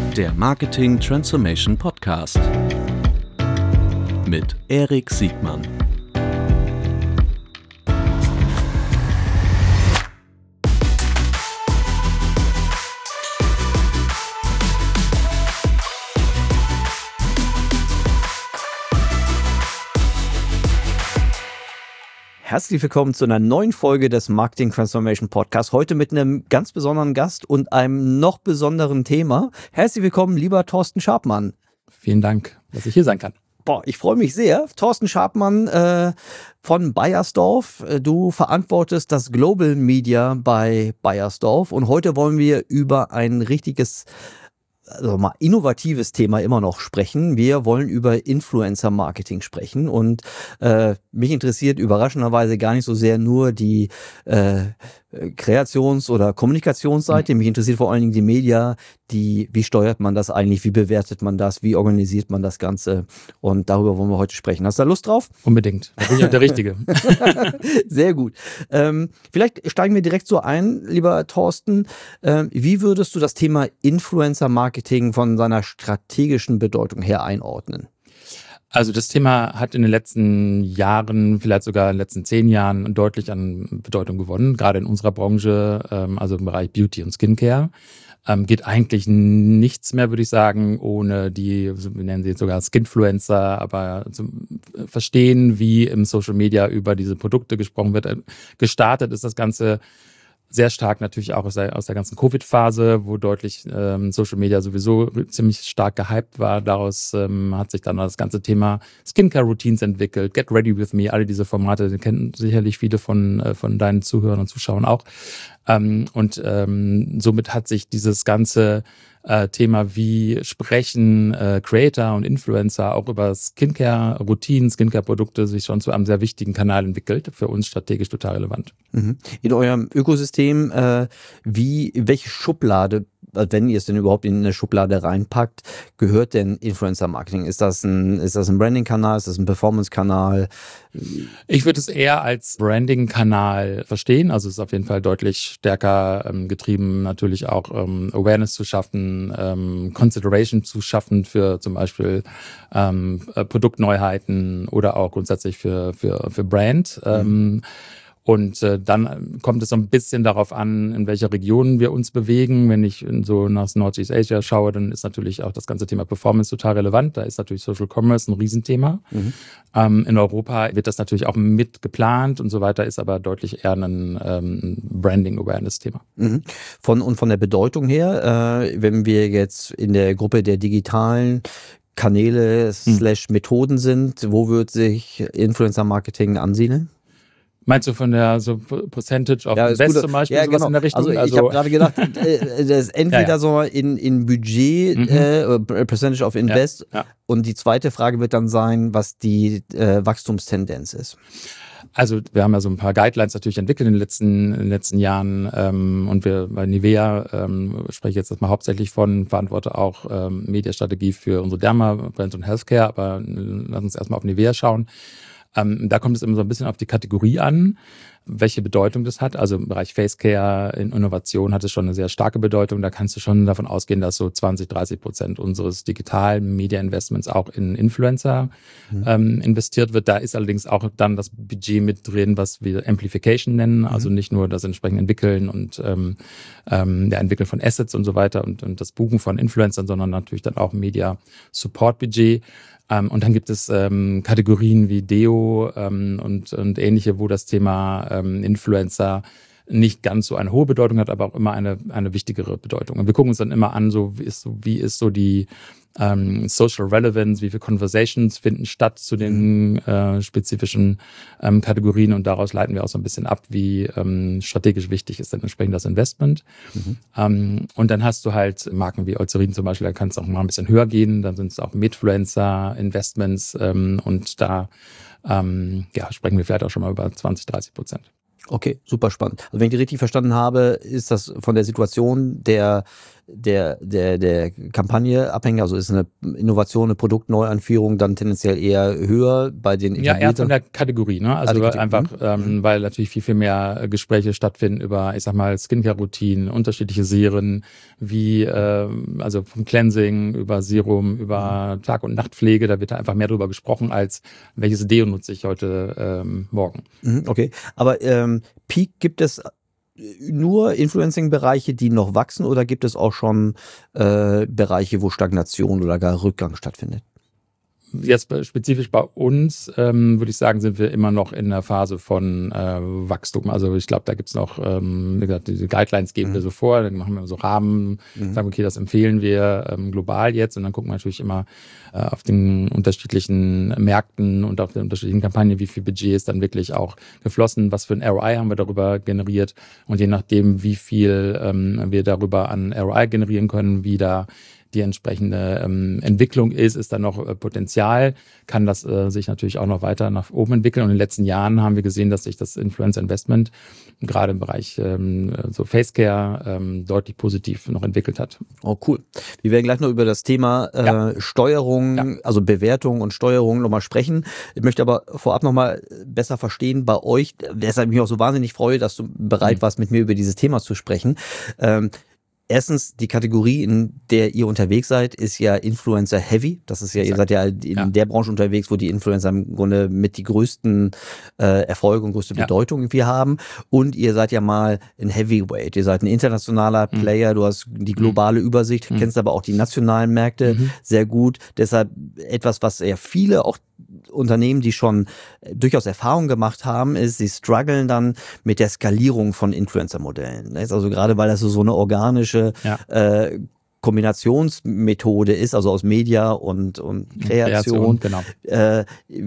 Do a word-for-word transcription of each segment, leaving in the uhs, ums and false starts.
Der Marketing Transformation Podcast mit Erik Siegmann. Herzlich willkommen zu einer neuen Folge des Marketing Transformation Podcasts. Heute mit einem ganz besonderen Gast und einem noch besonderen Thema. Herzlich willkommen, lieber Thorsten Scharpmann. Vielen Dank, dass ich hier sein kann. Boah, ich freue mich sehr. Thorsten Scharpmann äh, von Beiersdorf. Du verantwortest das Global Media bei Beiersdorf und heute wollen wir über ein richtiges, also mal innovatives Thema immer noch sprechen. Wir wollen über Influencer-Marketing sprechen und äh, mich interessiert überraschenderweise gar nicht so sehr nur die äh, Kreations- oder Kommunikationsseite. Mich interessiert vor allen Dingen die Media, die, wie steuert man das eigentlich, wie bewertet man das, wie organisiert man das Ganze und darüber wollen wir heute sprechen. Hast du da Lust drauf? Unbedingt, da bin ich auch der Richtige. Sehr gut. Ähm, vielleicht steigen wir direkt so ein, lieber Thorsten. Ähm, wie würdest du das Thema Influencer-Marketing von seiner strategischen Bedeutung her einordnen? Also das Thema hat in den letzten Jahren, vielleicht sogar in den letzten zehn Jahren deutlich an Bedeutung gewonnen, gerade in unserer Branche, also im Bereich Beauty und Skincare. Ähm, geht eigentlich nichts mehr, würde ich sagen, ohne die, wir nennen sie jetzt sogar Skinfluencer, aber zum Verstehen, wie im Social Media über diese Produkte gesprochen wird. Gestartet ist das Ganze sehr stark natürlich auch aus der, aus der ganzen Covid-Phase, wo deutlich ähm, Social Media sowieso ziemlich stark gehypt war. Daraus ähm, hat sich dann das ganze Thema Skincare-Routines entwickelt, Get Ready With Me, alle diese Formate, die kennen sicherlich viele von, äh, von deinen Zuhörern und Zuschauern auch. Ähm, und ähm, somit hat sich dieses ganze äh, Thema, wie sprechen äh, Creator und Influencer auch über Skincare-Routinen, Skincare-Produkte sich schon zu einem sehr wichtigen Kanal entwickelt, für uns strategisch total relevant. Mhm. In eurem Ökosystem, äh, wie, welche Schublade, wenn ihr es denn überhaupt in eine Schublade reinpackt, gehört denn Influencer-Marketing? Ist das ein, ist das ein Branding-Kanal? Ist das ein Performance-Kanal? Ich würde es eher als Branding-Kanal verstehen. Also es ist auf jeden Fall deutlich stärker ähm, getrieben, natürlich auch ähm, Awareness zu schaffen, ähm, Consideration zu schaffen für zum Beispiel ähm, Produktneuheiten oder auch grundsätzlich für, für, für Brand. Mhm. Ähm, Und äh, dann kommt es so ein bisschen darauf an, in welcher Region wir uns bewegen. Wenn ich in so nach Northeast Asia schaue, dann ist natürlich auch das ganze Thema Performance total relevant. Da ist natürlich Social Commerce ein Riesenthema. Mhm. Ähm, in Europa wird das natürlich auch mit geplant und so weiter, ist aber deutlich eher ein ähm, Branding-Awareness-Thema. Mhm. Von, und von der Bedeutung her, äh, wenn wir jetzt in der Gruppe der digitalen Kanäle slash Methoden sind, wo wird sich Influencer-Marketing ansiedeln? Meinst du von der so Percentage of ja, Invest gut, zum Beispiel, ja, sowas genau. in der Richtung? Also ich also, habe gerade gedacht, äh, das ist entweder ja, ja. so in, in Budget, mhm. äh, Percentage of Invest ja, ja. und die zweite Frage wird dann sein, was die äh, Wachstumstendenz ist. Also wir haben ja so ein paar Guidelines natürlich entwickelt in den letzten, in den letzten Jahren ähm, und wir bei Nivea, ähm, spreche ich jetzt erstmal hauptsächlich von, verantworte auch ähm, Mediastrategie für unsere Derma, Brand und Healthcare, aber lass uns erstmal auf Nivea schauen. Ähm, da kommt es immer so ein bisschen auf die Kategorie an, welche Bedeutung das hat. Also im Bereich Facecare, in Innovation hat es schon eine sehr starke Bedeutung. Da kannst du schon davon ausgehen, dass so zwanzig, dreißig Prozent unseres digitalen Media-Investments auch in Influencer mhm. ähm, investiert wird. Da ist allerdings auch dann das Budget mit drin, was wir Amplification nennen. Also mhm. nicht nur das entsprechend Entwickeln und ähm, ähm, der Entwickeln von Assets und so weiter und, und das Buchen von Influencern, sondern natürlich dann auch Media-Support-Budget. Um, und dann gibt es ähm, Kategorien wie Deo ähm, und, und ähnliche, wo das Thema ähm, Influencer nicht ganz so eine hohe Bedeutung hat, aber auch immer eine, eine wichtigere Bedeutung. Und wir gucken uns dann immer an, so wie ist so, wie ist so die ähm, Social Relevance, wie viele Conversations finden statt zu den äh, spezifischen ähm, Kategorien und daraus leiten wir auch so ein bisschen ab, wie ähm, strategisch wichtig ist dann entsprechend das Investment. Mhm. Ähm, und dann hast du halt Marken wie Eucerin zum Beispiel, da kannst du auch mal ein bisschen höher gehen, dann sind es auch Midfluencer, Investments ähm, und da ähm, ja, sprechen wir vielleicht auch schon mal über zwanzig, dreißig Prozent. Okay, super spannend. Also wenn ich die richtig verstanden habe, ist das von der Situation der der, der, der Kampagne abhängig? Also ist eine Innovation, eine Produktneuanführung dann tendenziell eher höher bei den Ja, eher von der Kategorie, ne? Also Kategorie. einfach, ähm, weil natürlich viel, viel mehr Gespräche stattfinden über, ich sag mal, Skincare-Routinen, unterschiedliche Serien, wie, äh, also vom Cleansing über Serum, über Tag- und Nachtpflege, da wird da einfach mehr drüber gesprochen, als welches Deo nutze ich heute ähm, morgen. Okay, aber ähm, Peak, gibt es nur Influencing-Bereiche, die noch wachsen, oder gibt es auch schon äh, Bereiche, wo Stagnation oder gar Rückgang stattfindet? Jetzt spezifisch bei uns, ähm, würde ich sagen, sind wir immer noch in der Phase von äh, Wachstum. Also ich glaube, da gibt's noch, ähm, wie gesagt, diese Guidelines geben mhm. wir so vor, dann machen wir so Rahmen, mhm. sagen, okay, das empfehlen wir ähm, global jetzt, und dann gucken wir natürlich immer äh, auf den unterschiedlichen Märkten und auf den unterschiedlichen Kampagnen, wie viel Budget ist dann wirklich auch geflossen, was für ein R O I haben wir darüber generiert, und je nachdem, wie viel ähm, wir darüber an R O I generieren können, wie da die entsprechende ähm, Entwicklung ist, ist da noch äh, Potenzial, kann das äh, sich natürlich auch noch weiter nach oben entwickeln. Und in den letzten Jahren haben wir gesehen, dass sich das Influencer Investment gerade im Bereich ähm, so Facecare ähm, deutlich positiv noch entwickelt hat. Oh, cool. Wir werden gleich noch über das Thema äh, ja. Steuerung, ja. also Bewertung und Steuerung nochmal sprechen. Ich möchte aber vorab nochmal besser verstehen bei euch, weshalb ich mich auch so wahnsinnig freue, dass du bereit mhm. warst, mit mir über dieses Thema zu sprechen. Ähm, Erstens, die Kategorie, in der ihr unterwegs seid, ist ja Influencer Heavy. Das ist ja, Exakt. Ihr seid ja in ja. der Branche unterwegs, wo die Influencer im Grunde mit die größten äh, Erfolge und größte ja. Bedeutung irgendwie haben. Und ihr seid ja mal ein Heavyweight. Ihr seid ein internationaler mhm. Player. Du hast die globale Übersicht, mhm. kennst aber auch die nationalen Märkte mhm. sehr gut. Deshalb etwas, was ja viele auch Unternehmen, die schon durchaus Erfahrung gemacht haben, ist, sie strugglen dann mit der Skalierung von Influencer-Modellen. Also gerade weil das so eine organische ja. äh, Kombinationsmethode ist, also aus Media und, und Kreation. Kreation genau. äh,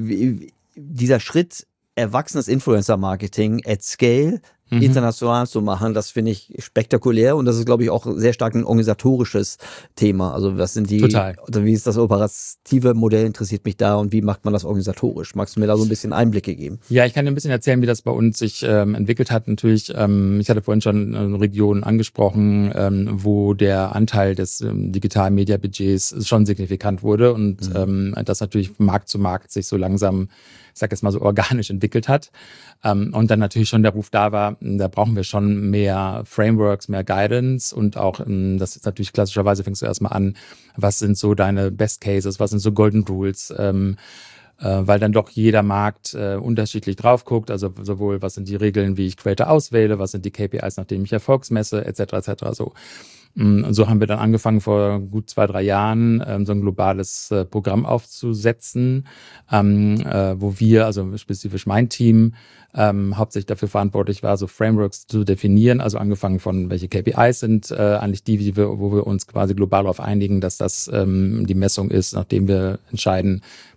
dieser Schritt, erwachsenes Influencer-Marketing at scale mhm. international zu machen, das finde ich spektakulär, und das ist, glaube ich, auch sehr stark ein organisatorisches Thema. Also was sind die, Total. Also wie ist das operative Modell, interessiert mich da, und wie macht man das organisatorisch? Magst du mir da so ein bisschen Einblicke geben? Ja, ich kann dir ein bisschen erzählen, wie das bei uns sich ähm, entwickelt hat. Natürlich, ähm, ich hatte vorhin schon eine Region angesprochen, ähm, wo der Anteil des ähm, digitalen Media-Budgets schon signifikant wurde, und mhm. ähm, das natürlich Markt zu Markt sich so langsam, ich sag jetzt mal so, organisch entwickelt hat. Ähm, und dann natürlich schon der Ruf da war, da brauchen wir schon mehr Frameworks, mehr Guidance, und auch, ähm, das ist natürlich klassischerweise, fängst du erstmal an, was sind so deine Best Cases, was sind so Golden Rules, ähm, äh, weil dann doch jeder Markt äh, unterschiedlich drauf guckt, also sowohl, was sind die Regeln, wie ich Creator auswähle, was sind die K P Is, nachdem ich Erfolgsmesse, et cetera, et cetera, so. Und so haben wir dann angefangen, vor gut zwei, drei Jahren ähm, so ein globales äh, Programm aufzusetzen, ähm, äh, wo wir, also spezifisch mein Team, ähm, hauptsächlich dafür verantwortlich war, so Frameworks zu definieren, also angefangen von, welche K P Is sind äh, eigentlich die, die wir, wo wir uns quasi global darauf einigen, dass das ähm, die Messung ist, nachdem wir entscheiden,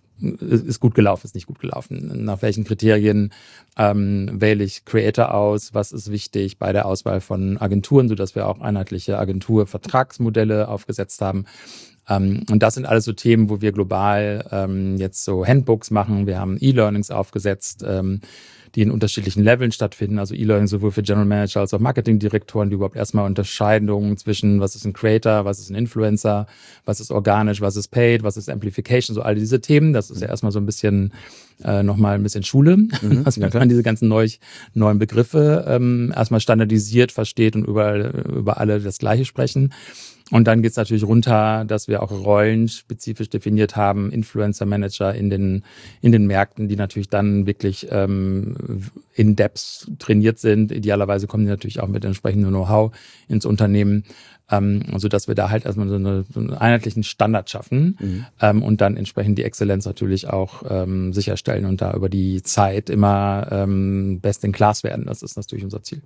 ist gut gelaufen, ist nicht gut gelaufen. Nach welchen Kriterien ähm, wähle ich Creator aus? Was ist wichtig bei der Auswahl von Agenturen, sodass wir auch einheitliche Agenturvertragsmodelle aufgesetzt haben. Ähm, und das sind alles so Themen, wo wir global ähm, jetzt so Handbooks machen. Wir haben E-Learnings aufgesetzt, ähm, die in unterschiedlichen Leveln stattfinden. Also E-Learning sowohl für General Manager als auch Marketingdirektoren, die überhaupt erstmal Unterscheidungen zwischen, was ist ein Creator, was ist ein Influencer, was ist organisch, was ist paid, was ist Amplification, so all diese Themen. Das ist ja erstmal so ein bisschen äh, nochmal ein bisschen Schule, mhm, dass man ja, diese ganzen neu, neuen Begriffe ähm, erstmal standardisiert versteht und überall, über alle das Gleiche sprechen. Und dann geht's natürlich runter, dass wir auch Rollen spezifisch definiert haben, Influencer-Manager in den in den Märkten, die natürlich dann wirklich ähm, in Depth trainiert sind. Idealerweise kommen die natürlich auch mit entsprechendem Know-how ins Unternehmen, ähm, so dass wir da halt erstmal so, eine, so einen einheitlichen Standard schaffen mhm. ähm, und dann entsprechend die Exzellenz natürlich auch ähm, sicherstellen und da über die Zeit immer ähm, best in class werden. Das ist natürlich unser Ziel.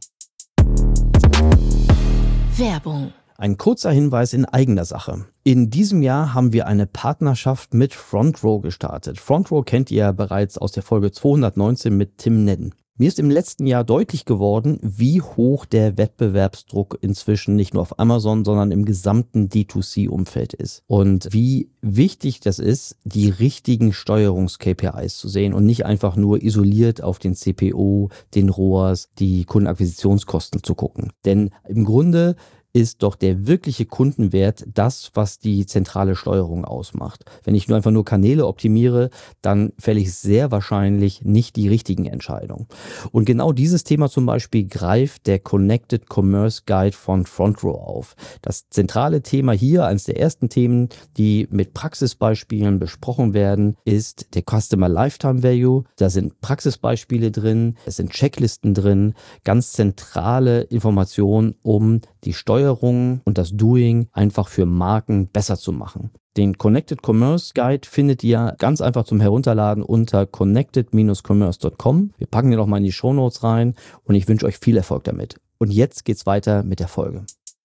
Werbung. Ein kurzer Hinweis in eigener Sache. In diesem Jahr haben wir eine Partnerschaft mit FrontRow gestartet. FrontRow kennt ihr ja bereits aus der Folge zweihundertneunzehn mit Tim Nedden. Mir ist im letzten Jahr deutlich geworden, wie hoch der Wettbewerbsdruck inzwischen nicht nur auf Amazon, sondern im gesamten D zwei C-Umfeld ist. Und wie wichtig das ist, die richtigen Steuerungs-K P Is zu sehen und nicht einfach nur isoliert auf den C P O, den R O A S, die Kundenakquisitionskosten zu gucken. Denn im Grunde ist doch der wirkliche Kundenwert das, was die zentrale Steuerung ausmacht. Wenn ich nur einfach nur Kanäle optimiere, dann fälle ich sehr wahrscheinlich nicht die richtigen Entscheidungen. Und genau dieses Thema zum Beispiel greift der Connected Commerce Guide von FrontRow auf. Das zentrale Thema hier, eines der ersten Themen, die mit Praxisbeispielen besprochen werden, ist der Customer Lifetime Value. Da sind Praxisbeispiele drin, es sind Checklisten drin, ganz zentrale Informationen, um die Steuerung und das Doing einfach für Marken besser zu machen. Den Connected Commerce Guide findet ihr ganz einfach zum Herunterladen unter connected dash commerce dot com. Wir packen den auch mal in die Shownotes rein und ich wünsche euch viel Erfolg damit. Und jetzt geht's weiter mit der Folge.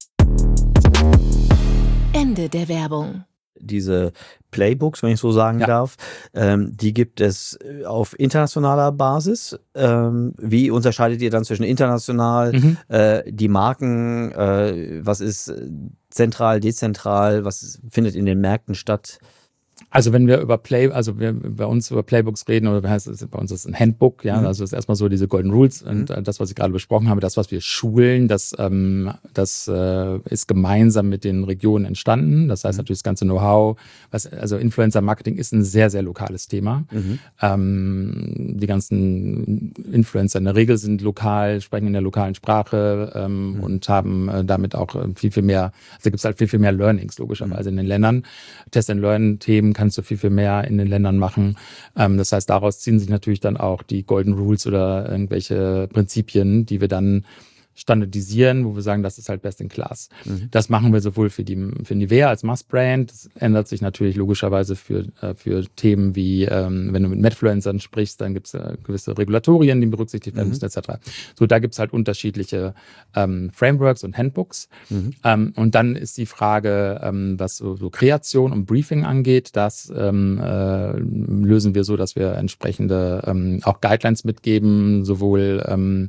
Ende der Werbung. Diese Playbooks, wenn ich so sagen ja. darf, ähm, die gibt es auf internationaler Basis. Ähm, wie unterscheidet ihr dann zwischen international, mhm. äh, die Marken, äh, was ist zentral, dezentral, was findet in den Märkten statt? Also wenn wir über Play, also wir bei uns über Playbooks reden, oder wie heißt es, bei uns ist es ein Handbook, ja, mhm. also das ist erstmal so diese Golden Rules und mhm. das, was ich gerade besprochen habe, das, was wir schulen, das, ähm, das äh, ist gemeinsam mit den Regionen entstanden. Das heißt mhm. natürlich das ganze Know-how, was, also Influencer-Marketing ist ein sehr, sehr lokales Thema. Mhm. Ähm, die ganzen Influencer in der Regel sind lokal, sprechen in der lokalen Sprache ähm, mhm. und haben äh, damit auch viel, viel mehr, also gibt es halt viel, viel mehr Learnings, logischerweise mhm. in den Ländern. Test-and-Learn-Themen kannst du viel, viel mehr in den Ländern machen. Ähm, das heißt, daraus ziehen sich natürlich dann auch die Golden Rules oder irgendwelche Prinzipien, die wir dann standardisieren, wo wir sagen, das ist halt best in class. Mhm. Das machen wir sowohl für die für Nivea als Must-Brand. Das ändert sich natürlich logischerweise für, äh, für Themen wie, ähm, wenn du mit Medfluencern sprichst, dann gibt es äh, gewisse Regulatorien, die berücksichtigt werden müssen, mhm. et cetera. So, da gibt es halt unterschiedliche ähm, Frameworks und Handbooks. Mhm. Ähm, und dann ist die Frage, ähm, was so, so Kreation und Briefing angeht, das ähm, äh, lösen wir so, dass wir entsprechende ähm, auch Guidelines mitgeben, sowohl ähm,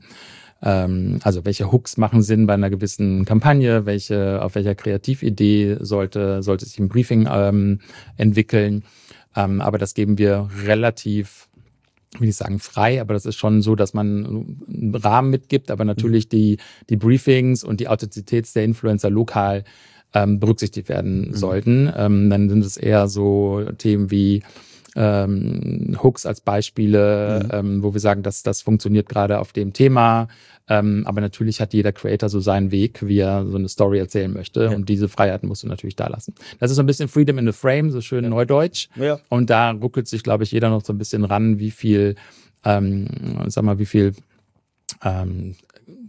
also welche Hooks machen Sinn bei einer gewissen Kampagne, welche, auf welcher Kreatividee sollte, sollte sich ein Briefing ähm, entwickeln. Ähm, aber das geben wir relativ, will ich sagen, frei, aber das ist schon so, dass man einen Rahmen mitgibt, aber natürlich die, die Briefings und die Authentizität der Influencer lokal ähm, berücksichtigt werden mhm. sollten. Ähm, dann sind es eher so Themen wie Ähm, Hooks als Beispiele, mhm. ähm, wo wir sagen, dass das funktioniert gerade auf dem Thema. Ähm, aber natürlich hat jeder Creator so seinen Weg, wie er so eine Story erzählen möchte. Ja. Und diese Freiheiten musst du natürlich da lassen. Das ist so ein bisschen Freedom in the Frame, so schön ja. neudeutsch. Ja. Und da ruckelt sich, glaube ich, jeder noch so ein bisschen ran, wie viel, ähm, sag mal, wie viel ähm,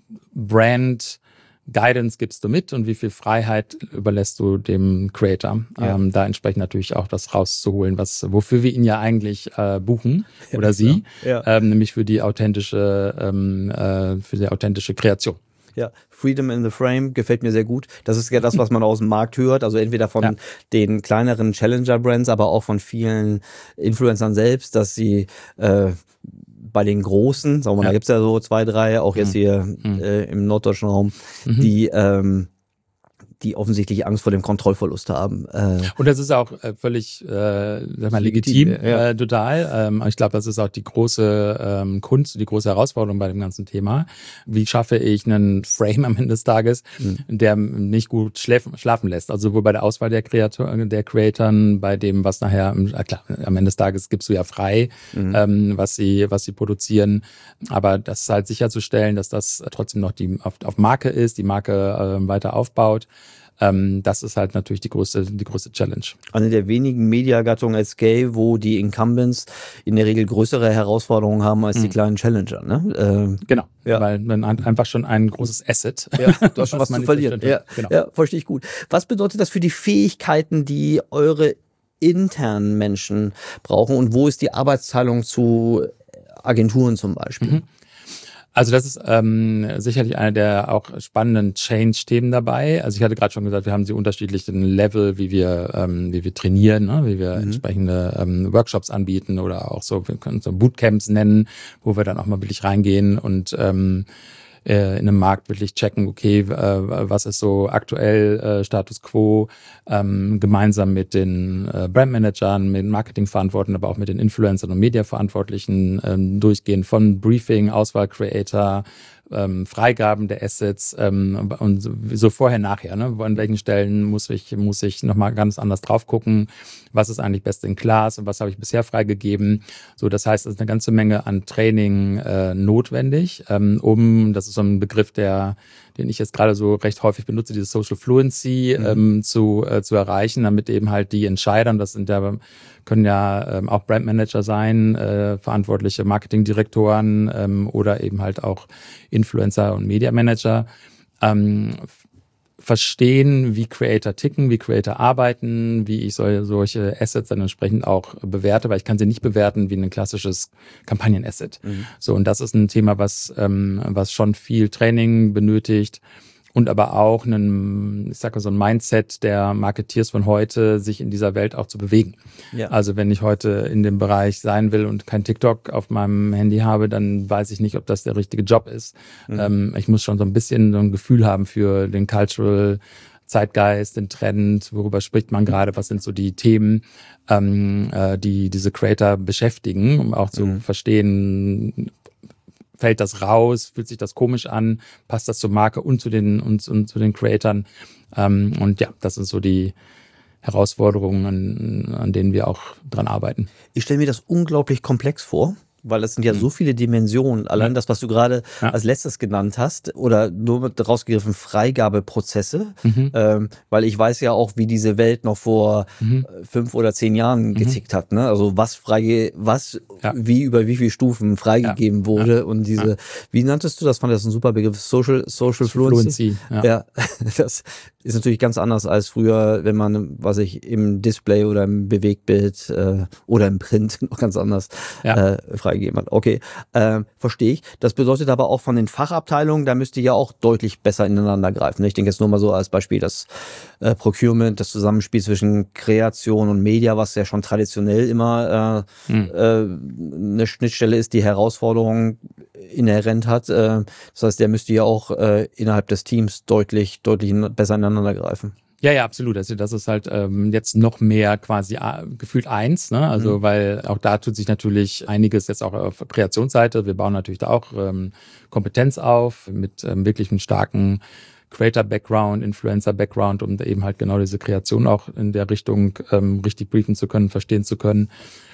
Brand Guidance gibst du mit und wie viel Freiheit überlässt du dem Creator, ja. ähm, da entsprechend natürlich auch das rauszuholen, was wofür wir ihn ja eigentlich äh, buchen ja, oder sie, ja. ähm, nämlich für die authentische, ähm, äh, für die authentische Kreation. Ja, Freedom in the Frame gefällt mir sehr gut. Das ist ja das, was man aus dem Markt hört. Also entweder von ja. den kleineren Challenger-Brands, aber auch von vielen Influencern selbst, dass sie äh, bei den Großen, sagen wir mal, ja. da gibt's ja so zwei, drei, auch jetzt hier mhm. äh, im norddeutschen Raum, mhm. die ähm, die offensichtlich Angst vor dem Kontrollverlust haben. Äh, und das ist auch äh, völlig äh, sag mal, legitim, legitim ja. äh, total. Ähm, ich glaube, das ist auch die große ähm, Kunst, die große Herausforderung bei dem ganzen Thema. Wie schaffe ich einen Frame am Ende des Tages, mhm. der nicht gut schläf- schlafen lässt? Also sowohl bei der Auswahl der Kreator, der Creatoren, bei dem, was nachher, äh, klar, am Ende des Tages gibst du ja frei, mhm. ähm, was sie was sie produzieren. Aber das halt sicherzustellen, dass das trotzdem noch die auf, auf Marke ist, die Marke äh, weiter aufbaut. Ähm, das ist halt natürlich die größte, die größte Challenge. Eine der wenigen Mediagattungen als Scale, wo die Incumbents in der Regel größere Herausforderungen haben als mhm. die kleinen Challenger. Ne? Ähm, genau, ja. weil man einfach schon ein großes Asset. Ja, du hast schon was, was zu verlieren. Ja, genau. Ja, verstehe ich gut. Was bedeutet das für die Fähigkeiten, die eure internen Menschen brauchen und wo ist die Arbeitsteilung zu Agenturen zum Beispiel? Mhm. Also das ist ähm, sicherlich eine der auch spannenden Change-Themen dabei. Also ich hatte gerade schon gesagt, wir haben die unterschiedlichen Level, wie wir ähm, wie wir trainieren, ne? Wie wir mhm. entsprechende ähm, Workshops anbieten oder auch so, wir können so Bootcamps nennen, wo wir dann auch mal wirklich reingehen und ähm, in einem Markt wirklich checken, okay, äh, was ist so aktuell äh, Status Quo, ähm, gemeinsam mit den äh, Brandmanagern, mit den Marketingverantwortlichen, aber auch mit den Influencern und Mediaverantwortlichen ähm, durchgehen von Briefing, Auswahl Creator, ähm, Freigaben der Assets ähm, und so, so vorher, nachher. Ne? An welchen Stellen muss ich, muss ich nochmal ganz anders drauf gucken, was ist eigentlich best in class und was habe ich bisher freigegeben. So, das heißt, es ist eine ganze Menge an Training äh, notwendig, ähm, um, das ist so ein Begriff, der, den ich jetzt gerade so recht häufig benutze, diese Social Fluency mhm. ähm, zu, äh, zu erreichen, damit eben halt die Entscheider, und das sind ja, können ja ähm, auch Brandmanager sein, äh, verantwortliche Marketingdirektoren ähm, oder eben halt auch Influencer und Media-Manager, ähm, verstehen, wie Creator ticken, wie Creator arbeiten, wie ich solche, solche Assets dann entsprechend auch bewerte, weil ich kann sie nicht bewerten wie ein klassisches Kampagnenasset. Mhm. So, und das ist ein Thema, was, ähm, was schon viel Training benötigt und aber auch einen, ich sag mal so ein Mindset der Marketeers von heute, sich in dieser Welt auch zu bewegen. Ja. Also wenn ich heute in dem Bereich sein will und kein TikTok auf meinem Handy habe, dann weiß ich nicht, ob das der richtige Job ist. Mhm. Ähm, ich muss schon so ein bisschen so ein Gefühl haben für den Cultural Zeitgeist, den Trend, worüber spricht man gerade, was sind so die Themen, ähm, äh, die diese Creator beschäftigen, um auch zu mhm. verstehen, fällt das raus, fühlt sich das komisch an, passt das zur Marke und zu den und, und zu den Creatoren. Ähm, und ja, das sind so die Herausforderungen, an, an denen wir auch dran arbeiten. Ich stelle mir das unglaublich komplex vor, weil das sind ja mhm. so viele Dimensionen. Allein ja. das, was du gerade ja. als letztes genannt hast, oder nur rausgegriffen Freigabeprozesse, mhm. ähm, weil ich weiß ja auch, wie diese Welt noch vor mhm. fünf oder zehn Jahren getickt mhm. hat. Ne? Also was freige, was, ja. wie über wie viele Stufen freigegeben ja. wurde ja. und diese, ja. wie nanntest du das? Fand das ein super Begriff? Social, Social Fluency. Fluency ja. ja, das ist natürlich ganz anders als früher, wenn man, was ich im Display oder im Bewegtbild äh, oder im Print noch ganz anders ja. äh, freigegeben hat. Okay, äh, verstehe ich. Das bedeutet aber auch von den Fachabteilungen, da müsst ihr ja auch deutlich besser ineinander greifen. Ich denke jetzt nur mal so als Beispiel das äh, Procurement, das Zusammenspiel zwischen Kreation und Media, was ja schon traditionell immer äh, hm. äh, eine Schnittstelle ist, die Herausforderungen inhärent hat. Äh, das heißt, der müsste ja auch äh, innerhalb des Teams deutlich, deutlich besser ineinander greifen. Ja, ja, absolut. Also das ist halt ähm, jetzt noch mehr quasi äh, gefühlt eins, ne? Also mhm. weil auch da tut sich natürlich einiges jetzt auch auf Kreationsseite. Wir bauen natürlich da auch ähm, Kompetenz auf mit ähm, wirklich einem starken Creator-Background, Influencer-Background, um eben halt genau diese Kreation auch in der Richtung ähm, richtig briefen zu können, verstehen zu können.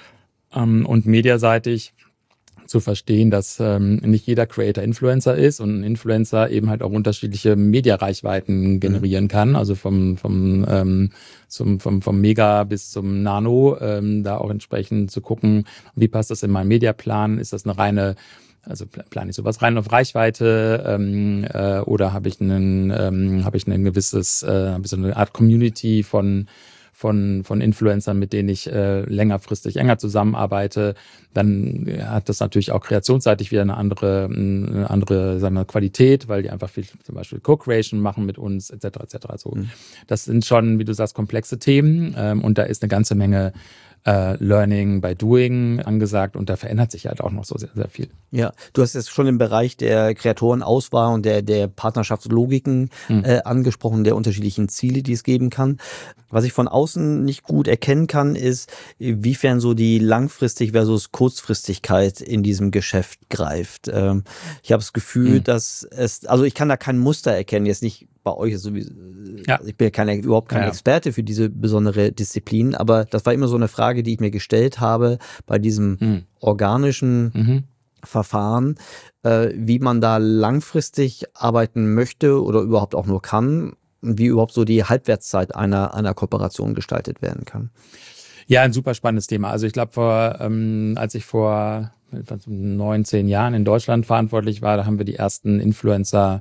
Ähm, und mediaseitig zu verstehen, dass ähm, nicht jeder Creator Influencer ist und ein Influencer eben halt auch unterschiedliche Mediareichweiten generieren mhm. kann, also vom vom ähm, zum vom vom Mega bis zum Nano, ähm, da auch entsprechend zu gucken, wie passt das in meinen Mediaplan? Ist das eine reine, also plane ich sowas rein auf Reichweite ähm, äh, oder habe ich einen ähm, habe ich ein gewisses äh, habe ich so eine Art Community von von von Influencern, mit denen ich äh, längerfristig enger zusammenarbeite, dann hat das natürlich auch kreationsseitig wieder eine andere eine andere sagen wir, Qualität, weil die einfach viel zum Beispiel Co-Creation machen mit uns et cetera et cetera. So, mhm. das sind schon, wie du sagst, komplexe Themen ähm, und da ist eine ganze Menge Uh, Learning by Doing angesagt und da verändert sich halt auch noch so sehr, sehr viel. Ja, du hast jetzt schon im Bereich der Kreatorenauswahl und der, der Partnerschaftslogiken hm. äh, angesprochen, der unterschiedlichen Ziele, die es geben kann. Was ich von außen nicht gut erkennen kann, ist, inwiefern so die Langfristig versus Kurzfristigkeit in diesem Geschäft greift. Ähm, ich habe das Gefühl, hm. dass es, also ich kann da kein Muster erkennen, jetzt nicht bei euch ist sowieso, ja. ich bin ja keine, überhaupt kein ja. Experte für diese besondere Disziplin, aber das war immer so eine Frage, die ich mir gestellt habe bei diesem mhm. organischen mhm. Verfahren, äh, wie man da langfristig arbeiten möchte oder überhaupt auch nur kann und wie überhaupt so die Halbwertszeit einer, einer Kooperation gestaltet werden kann. Ja, ein super spannendes Thema. Also ich glaube, vor ähm, als ich vor neun, zehn Jahren in Deutschland verantwortlich war, da haben wir die ersten Influencer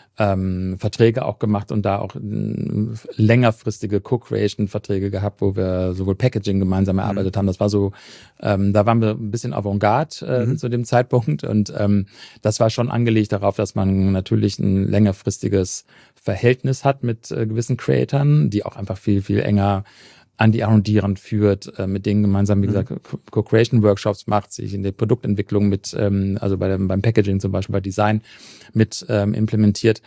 Ähm, Verträge auch gemacht und da auch äh, längerfristige Co-Creation-Verträge gehabt, wo wir sowohl Packaging gemeinsam erarbeitet mhm. haben. Das war so, ähm, da waren wir ein bisschen Avantgarde äh, mhm. zu dem Zeitpunkt und ähm, das war schon angelegt darauf, dass man natürlich ein längerfristiges Verhältnis hat mit äh, gewissen Creatoren, die auch einfach viel, viel enger an die R und D ranführt, äh, mit denen gemeinsam, wie gesagt, Co-Creation-Workshops macht, sich in der Produktentwicklung mit, ähm, also bei dem, beim Packaging zum Beispiel, bei Design mit ähm, implementiert.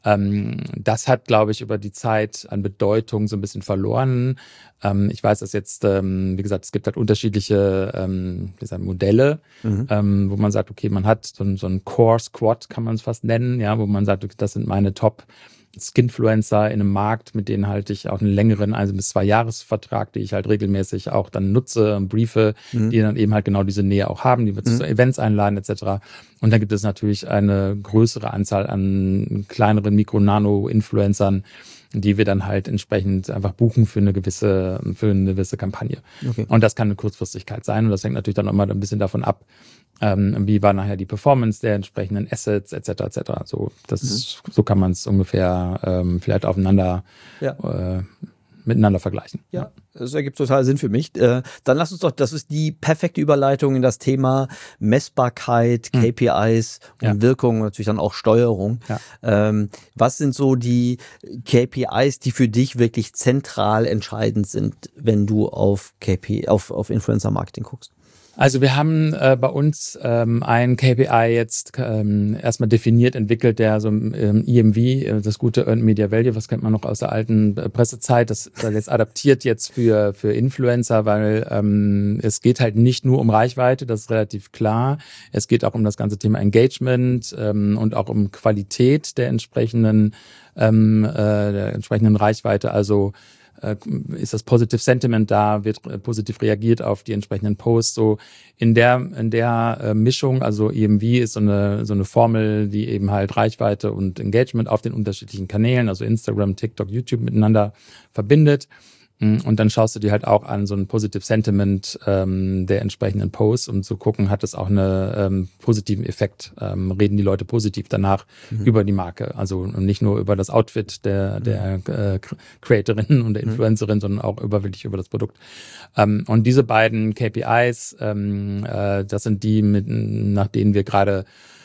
Ähm, das hat, glaube ich, über die Zeit an Bedeutung so ein bisschen verloren. Ähm, ich weiß, dass jetzt, ähm, wie gesagt, es gibt halt unterschiedliche ähm, wie gesagt, Modelle, mhm. ähm, wo man sagt, okay, man hat so, so einen Core-Squad, kann man es fast nennen, ja, wo man sagt, okay, das sind meine Top- Skinfluencer in einem Markt, mit denen halte ich auch einen längeren, also bis zwei Jahresvertrag, die ich halt regelmäßig auch dann nutze, briefe, mhm. die dann eben halt genau diese Nähe auch haben, die wir mhm. zu Events einladen et cetera. Und dann gibt es natürlich eine größere Anzahl an kleineren Mikro-Nano-Influencern, die wir dann halt entsprechend einfach buchen für eine gewisse, für eine gewisse Kampagne. Okay. Und das kann eine Kurzfristigkeit sein und das hängt natürlich dann auch immer ein bisschen davon ab, ähm, wie war nachher die Performance der entsprechenden Assets et cetera et cetera. So, das mhm. ist, so kann man es ungefähr ähm, vielleicht aufeinander ja. äh, miteinander vergleichen. Ja, ja, das ergibt total Sinn für mich. Äh, dann lass uns doch, das ist die perfekte Überleitung in das Thema Messbarkeit, K P Is mhm. und ja. Wirkung, natürlich dann auch Steuerung. Ja. Ähm, was sind so die K P Is, die für dich wirklich zentral entscheidend sind, wenn du auf K P, auf, auf Influencer-Marketing guckst? Also wir haben äh, bei uns ähm, ein K P I jetzt ähm, erstmal definiert, entwickelt, der so ähm, E M V, äh, das gute Earned Media Value, was kennt man noch aus der alten äh, Pressezeit, das ist jetzt adaptiert jetzt für für Influencer, weil ähm, es geht halt nicht nur um Reichweite, das ist relativ klar. Es geht auch um das ganze Thema Engagement ähm, und auch um Qualität der entsprechenden ähm, äh, der entsprechenden Reichweite, also ist das Positive Sentiment da, wird positiv reagiert auf die entsprechenden Posts. So in der in der äh, Mischung, also E M V ist so eine so eine Formel, die eben halt Reichweite und Engagement auf den unterschiedlichen Kanälen, also Instagram, TikTok, YouTube miteinander verbindet. Und dann schaust du dir halt auch an so ein Positive Sentiment ähm, der entsprechenden Posts, um zu gucken, hat es auch einen ähm, positiven Effekt, ähm, reden die Leute positiv danach mhm. über die Marke, also nicht nur über das Outfit der der äh, Creatorin und der Influencerin, mhm. sondern auch über wirklich über das Produkt. Ähm, und diese beiden K P Is, ähm, äh, das sind die, mit, nach denen wir gerade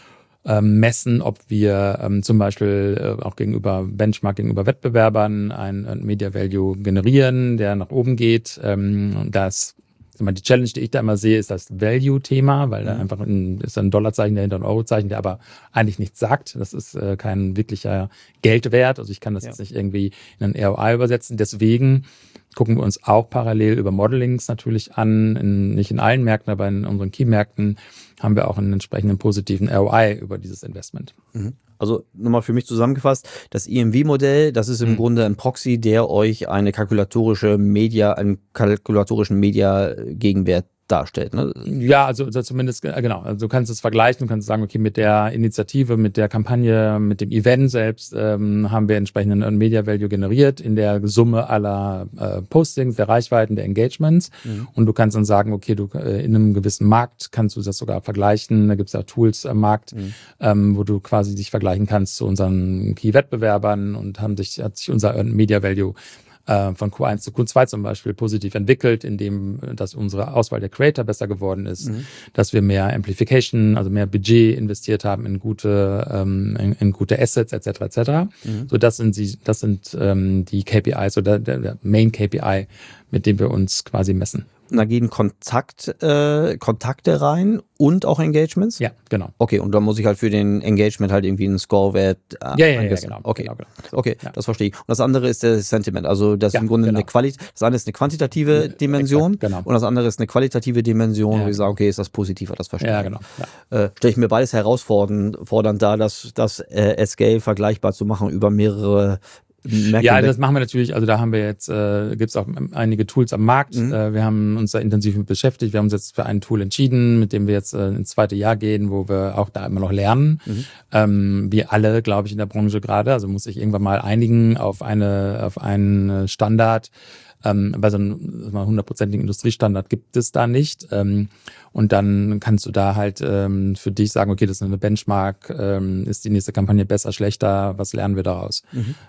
messen, ob wir ähm, zum Beispiel äh, auch gegenüber Benchmark, gegenüber Wettbewerbern ein Media Value generieren, der nach oben geht. Ähm, das die Challenge, die ich da immer sehe, ist das Value-Thema, weil da einfach ein, ist ein Dollarzeichen dahinter, ein Eurozeichen, der aber eigentlich nichts sagt. Das ist äh, kein wirklicher Geldwert. Also ich kann das ja. jetzt nicht irgendwie in ein R O I übersetzen. Deswegen gucken wir uns auch parallel über Modelings natürlich an, in, nicht in allen Märkten, aber in unseren Key-Märkten haben wir auch einen entsprechenden positiven R O I über dieses Investment. Mhm. Also nochmal für mich zusammengefasst, das E M V-Modell, das ist im mhm. Grunde ein Proxy, der euch eine kalkulatorische Media, einen kalkulatorischen Media-Gegenwert darstellt. Ne? Ja, also, also zumindest, genau. Also du kannst es vergleichen, du kannst sagen, okay, mit der Initiative, mit der Kampagne, mit dem Event selbst ähm, haben wir entsprechenden Media Value generiert in der Summe aller äh, Postings, der Reichweiten, der Engagements. Mhm. Und du kannst dann sagen, okay, du äh, in einem gewissen Markt kannst du das sogar vergleichen. Da gibt es ja Tools am Markt, mhm. ähm, wo du quasi dich vergleichen kannst zu unseren Key-Wettbewerbern und haben sich, hat sich unser Media Value von Q eins zu Q zwei zum Beispiel positiv entwickelt, indem dass unsere Auswahl der Creator besser geworden ist, mhm. dass wir mehr Amplification, also mehr Budget investiert haben in gute ähm, in, in gute Assets et cetera et cetera. Mhm. So das sind sie, das sind ähm, die K P Is oder der, der Main K P I, mit dem wir uns quasi messen. Da gehen Kontakt, äh, Kontakte rein und auch Engagements? Ja, genau. Okay, und dann muss ich halt für den Engagement halt irgendwie einen Score-Wert äh, ja, ja, ja, genau. Okay, genau, genau. So, okay, ja. Das verstehe ich. Und das andere ist der Sentiment, also das ja, ist im Grunde genau. eine Quali- das eine ist eine quantitative Dimension Exakt, genau. und das andere ist eine qualitative Dimension, ja, wo ich sage, okay, ist das positiv oder das verstehe ich. Ja, genau. Ja. Äh, stelle ich mir beides herausfordernd fordernd dar, das, das äh, at Scale vergleichbar zu machen über mehrere Merken ja, weg. das machen wir natürlich. Also da haben wir jetzt, äh, gibt es auch einige Tools am Markt. Mhm. Äh, wir haben uns da intensiv mit beschäftigt. Wir haben uns jetzt für ein Tool entschieden, mit dem wir jetzt äh, ins zweite Jahr gehen, wo wir auch da immer noch lernen. Mhm. Ähm, wir alle, glaube ich, in der Branche gerade. Also muss ich irgendwann mal einigen auf eine auf einen Standard. Ähm, bei so einem hundertprozentigen Industriestandard gibt es da nicht. Ähm, und dann kannst du da halt ähm, für dich sagen, okay, das ist eine Benchmark, ähm, ist die nächste Kampagne besser, schlechter, was lernen wir daraus? Mhm. Ähm,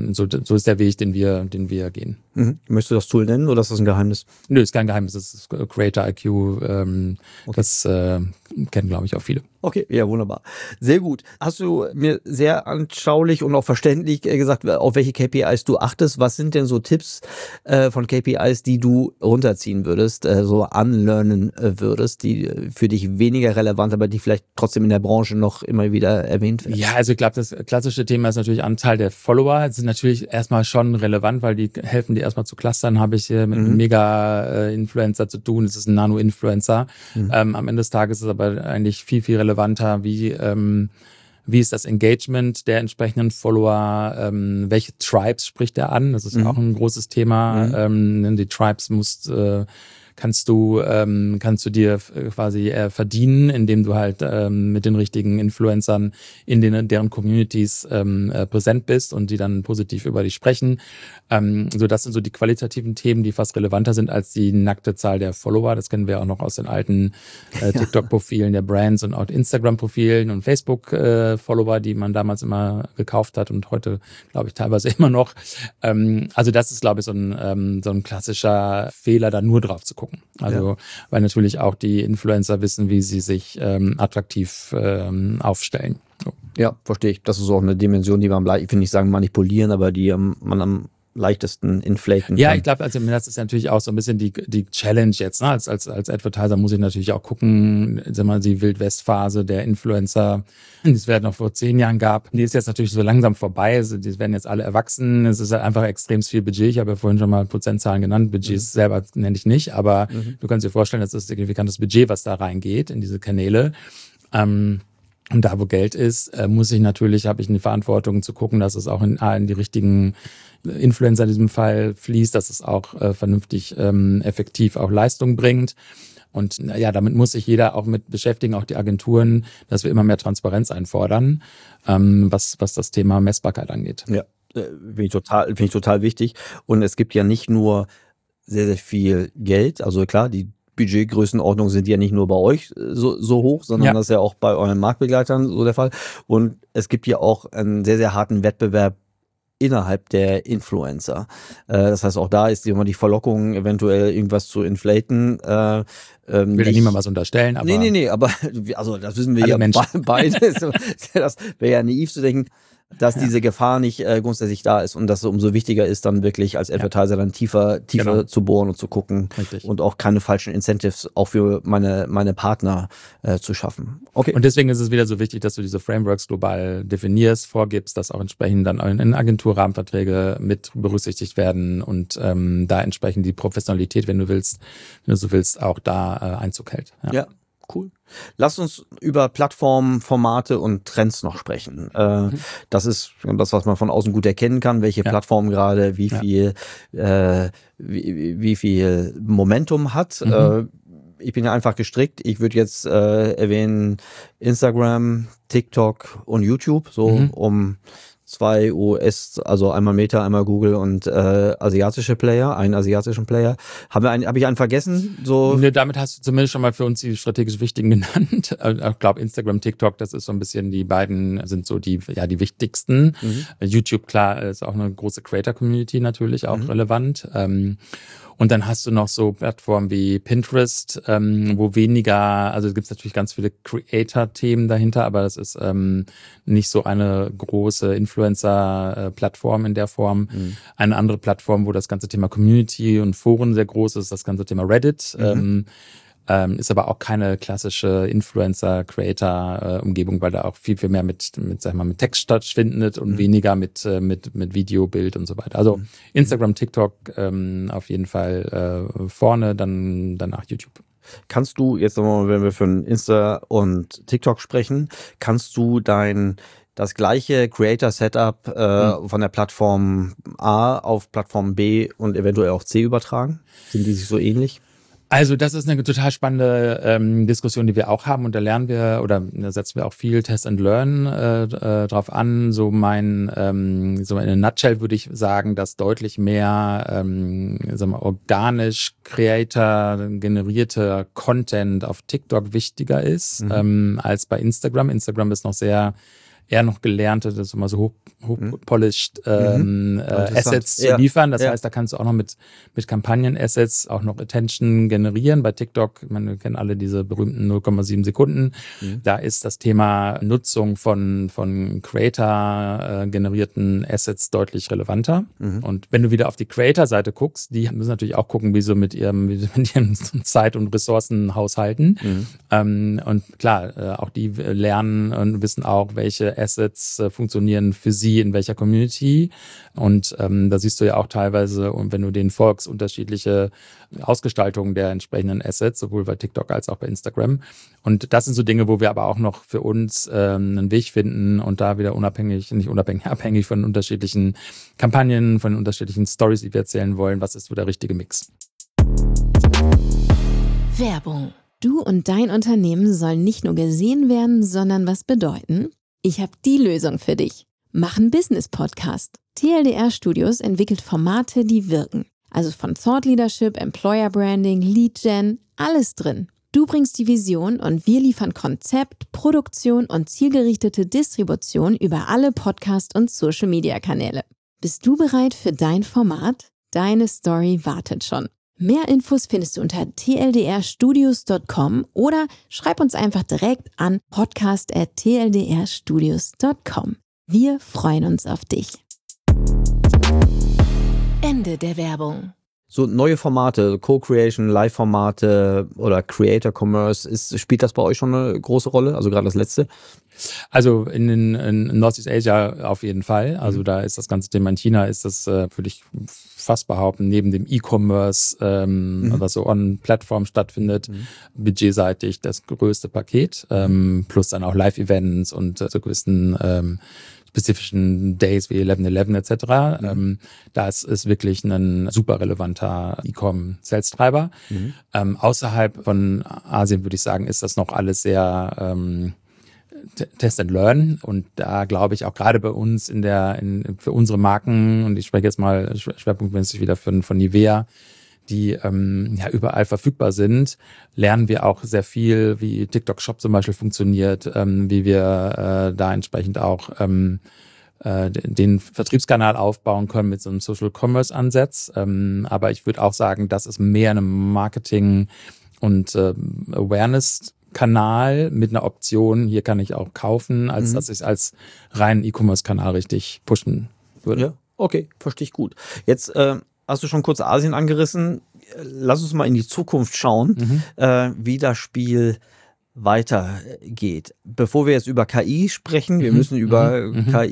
ähm, so, so ist der Weg, den wir, den wir gehen. Mhm. Möchtest du das Tool nennen oder ist das ein Geheimnis? Nö, ist kein Geheimnis, das ist Creator I Q, ähm, Okay. das äh, kennen, glaube ich, auch viele. Okay, ja, wunderbar. Sehr gut. Hast du mir sehr anschaulich und auch verständlich gesagt, auf welche K P Is du achtest? Was sind denn so Tipps äh, von K P Is, die du runterziehen würdest, äh, so unlearnen äh, würdest, die für dich weniger relevant, aber die vielleicht trotzdem in der Branche noch immer wieder erwähnt werden? Ja, also ich glaube, das klassische Thema ist natürlich Anzahl der Follower. Das ist natürlich erstmal schon relevant, weil die helfen dir erstmal zu clustern. Habe ich hier mit Mhm. einem Mega-Influencer zu tun, es ist ein Nano-Influencer. Mhm. Ähm, am Ende des Tages ist es aber eigentlich viel, viel relevanter, wie ähm, wie ist das Engagement der entsprechenden Follower, ähm, welche Tribes spricht er an? Das ist Mhm. auch ein großes Thema. Mhm. Ähm, die Tribes musst äh, kannst du ähm, kannst du dir quasi äh, verdienen, indem du halt ähm, mit den richtigen Influencern in den, deren Communities ähm, äh, präsent bist und die dann positiv über dich sprechen. Ähm, so das sind so die qualitativen Themen, die fast relevanter sind als die nackte Zahl der Follower. Das kennen wir auch noch aus den alten äh, TikTok-Profilen der Brands und auch Instagram-Profilen und Facebook-Follower, die man damals immer gekauft hat und heute, glaube ich, teilweise immer noch. Ähm, also das ist, glaube ich, so ein, ähm, so ein klassischer Fehler, da nur drauf zu gucken. Also, ja. Weil natürlich auch die Influencer wissen, wie sie sich ähm, attraktiv ähm, aufstellen. So. Ja, verstehe ich. Das ist auch eine Dimension, die man, ich will nicht sagen manipulieren, aber die um, man am leichtesten inflaten Ja, kann. ich glaube, also das ist natürlich auch so ein bisschen die die Challenge jetzt. Ne? Als als als Advertiser muss ich natürlich auch gucken, sag mal, die Wildwest-Phase der Influencer, die es noch vor zehn Jahren gab, die ist jetzt natürlich so langsam vorbei. Also die werden jetzt alle erwachsen. Es ist halt einfach extrem viel Budget. Ich habe ja vorhin schon mal Prozentzahlen genannt. Budgets mhm. selber nenne ich nicht, aber mhm. du kannst dir vorstellen, das ist signifikantes Budget, was da reingeht in diese Kanäle. Ähm, Und da, wo Geld ist, äh, muss ich natürlich, habe ich eine Verantwortung zu gucken, dass es auch in, in die richtigen Influencer in diesem Fall fließt, dass es auch äh, vernünftig ähm, effektiv auch Leistung bringt. Und ja, damit muss sich jeder auch mit beschäftigen, auch die Agenturen, dass wir immer mehr Transparenz einfordern, ähm, was, was das Thema Messbarkeit angeht. Ja, finde ich total, finde ich total wichtig. Und es gibt ja nicht nur sehr, sehr viel Geld, also klar, die Budgetgrößenordnungen sind ja nicht nur bei euch so, so hoch, sondern ja. das ist ja auch bei euren Marktbegleitern so der Fall. Und es gibt ja auch einen sehr, sehr harten Wettbewerb innerhalb der Influencer. Äh, das heißt, auch da ist immer die Verlockung, eventuell irgendwas zu inflaten. Äh, ähm, will ja niemand was unterstellen, aber... Nee, nee, nee, aber also das wissen wir ja beide. Das wäre ja naiv zu denken, dass ja. diese Gefahr nicht äh, grundsätzlich da ist und dass es umso wichtiger ist, dann wirklich als Advertiser ja. dann tiefer tiefer genau. zu bohren und zu gucken. Richtig. Und auch keine falschen Incentives auch für meine meine Partner äh, zu schaffen. Okay. Und deswegen ist es wieder so wichtig, dass du diese Frameworks global definierst, vorgibst, dass auch entsprechend dann in Agenturrahmenverträge mit berücksichtigt werden und ähm, da entsprechend die Professionalität, wenn du willst, wenn du so willst, auch da äh, Einzug hält. Ja. ja. Cool. Lass uns über Plattformen, Formate und Trends noch sprechen. Äh, mhm. Das ist das, was man von außen gut erkennen kann, welche ja. Plattform gerade wie viel, ja. äh, wie, wie viel Momentum hat. Mhm. Äh, ich bin ja einfach gestrickt. Ich würde jetzt äh, erwähnen Instagram, TikTok und YouTube, so mhm. um zwei U S, also einmal Meta, einmal Google und äh, asiatische Player, einen asiatischen Player. Haben wir einen, habe ich einen vergessen? So. Nee, damit hast du zumindest schon mal für uns die strategisch wichtigen genannt. Ich glaube, Instagram, TikTok, das ist so ein bisschen, die beiden sind so die, ja, die wichtigsten. Mhm. YouTube, klar, ist auch eine große Creator-Community natürlich auch mhm. relevant. Ähm, Und dann hast du noch so Plattformen wie Pinterest, ähm, wo weniger, also es gibt natürlich ganz viele Creator-Themen dahinter, aber das ist ähm, nicht so eine große Influencer-Plattform in der Form. Mhm. Eine andere Plattform, wo das ganze Thema Community und Foren sehr groß ist, das ganze Thema Reddit. Mhm. Ähm, Ähm, ist aber auch keine klassische Influencer-Creator-Umgebung, weil da auch viel, viel mehr mit, mit, sag ich mal, mit Text stattfindet und mhm. weniger mit, mit, mit Video, Bild und so weiter. Also mhm. Instagram, TikTok ähm, auf jeden Fall äh, vorne, dann danach YouTube. Kannst du, jetzt nochmal, wenn wir von Insta und TikTok sprechen, kannst du dein das gleiche Creator-Setup äh, mhm. von der Plattform A auf Plattform B und eventuell auch C übertragen? Sind die sich so ähnlich? Also das ist eine total spannende ähm, Diskussion, die wir auch haben und da lernen wir oder da setzen wir auch viel Test and Learn äh, äh, drauf an. So mein, ähm, so in a nutshell würde ich sagen, dass deutlich mehr ähm, sagen wir, organisch Creator generierter Content auf TikTok wichtiger ist mhm. ähm, als bei Instagram. Instagram ist noch sehr eher noch gelernte, das ist immer so hoch, hoch Mhm. polished ähm, Mhm. äh, Interessant. Assets zu Ja. liefern. Das Ja. heißt, da kannst du auch noch mit, mit Kampagnen-Assets auch noch Attention generieren. Bei TikTok, ich meine, wir kennen alle diese berühmten null Komma sieben Sekunden. Mhm. Da ist das Thema Nutzung von, von Creator-generierten Assets deutlich relevanter. Mhm. Und wenn du wieder auf die Creator-Seite guckst, die müssen natürlich auch gucken, wie sie mit ihrem, wie sie mit ihrem Zeit- und Ressourcen haushalten. Mhm. Ähm, und klar, äh, auch die lernen und wissen auch, welche Assets äh, funktionieren für sie in welcher Community. Und ähm, da siehst du ja auch teilweise, und wenn du denen folgst, unterschiedliche Ausgestaltungen der entsprechenden Assets, sowohl bei TikTok als auch bei Instagram. Und das sind so Dinge, wo wir aber auch noch für uns ähm, einen Weg finden und da wieder unabhängig, nicht unabhängig, abhängig von unterschiedlichen Kampagnen, von unterschiedlichen Stories, die wir erzählen wollen, was ist so der richtige Mix. Werbung. Du und dein Unternehmen sollen nicht nur gesehen werden, sondern was bedeuten? Ich habe die Lösung für dich. Mach einen Business-Podcast. T L D R Studios entwickelt Formate, die wirken. Also von Thought Leadership, Employer Branding, Lead Gen, alles drin. Du bringst die Vision und wir liefern Konzept, Produktion und zielgerichtete Distribution über alle Podcast- und Social-Media-Kanäle. Bist du bereit für dein Format? Deine Story wartet schon. Mehr Infos findest du unter t l d r studios dot com oder schreib uns einfach direkt an podcast at t l d r studios dot com. Wir freuen uns auf dich. Ende der Werbung. So neue Formate, Co-Creation, Live-Formate oder Creator-Commerce, ist, spielt das bei euch schon eine große Rolle? Also gerade das letzte? Also in, in, in Northeast Asia auf jeden Fall. Also da ist das ganze Thema, in China ist das, äh, würde ich fast behaupten, neben dem E-Commerce, ähm, Mhm. was so on-Plattform stattfindet, Mhm. budgetseitig das größte Paket, ähm, plus dann auch Live-Events und äh, so gewissen ähm, spezifischen Days wie elf elf et cetera. Mhm. Ähm, das ist wirklich ein super relevanter E-Com-Sales-Treiber. Mhm. Ähm, außerhalb von Asien würde ich sagen, ist das noch alles sehr ähm, Test and Learn, und da glaube ich auch gerade bei uns in der in, für unsere Marken, und ich spreche jetzt mal schwerpunktmäßig wieder von, von Nivea, die ähm, ja überall verfügbar sind, lernen wir auch sehr viel, wie TikTok Shop zum Beispiel funktioniert, ähm, wie wir äh, da entsprechend auch ähm, äh, den Vertriebskanal aufbauen können mit so einem Social Commerce Ansatz. Ähm, aber ich würde auch sagen, das ist mehr eine Marketing- und äh, Awareness Kanal mit einer Option, hier kann ich auch kaufen, als Mhm. dass ich es als reinen E-Commerce-Kanal richtig pushen würde. Ja, okay, verstehe ich gut. Jetzt äh, hast du schon kurz Asien angerissen. Lass uns mal in die Zukunft schauen, Mhm. äh, wie das Spiel weitergeht. Bevor wir jetzt über K I sprechen, wir Mhm, müssen über mhm, mhm. K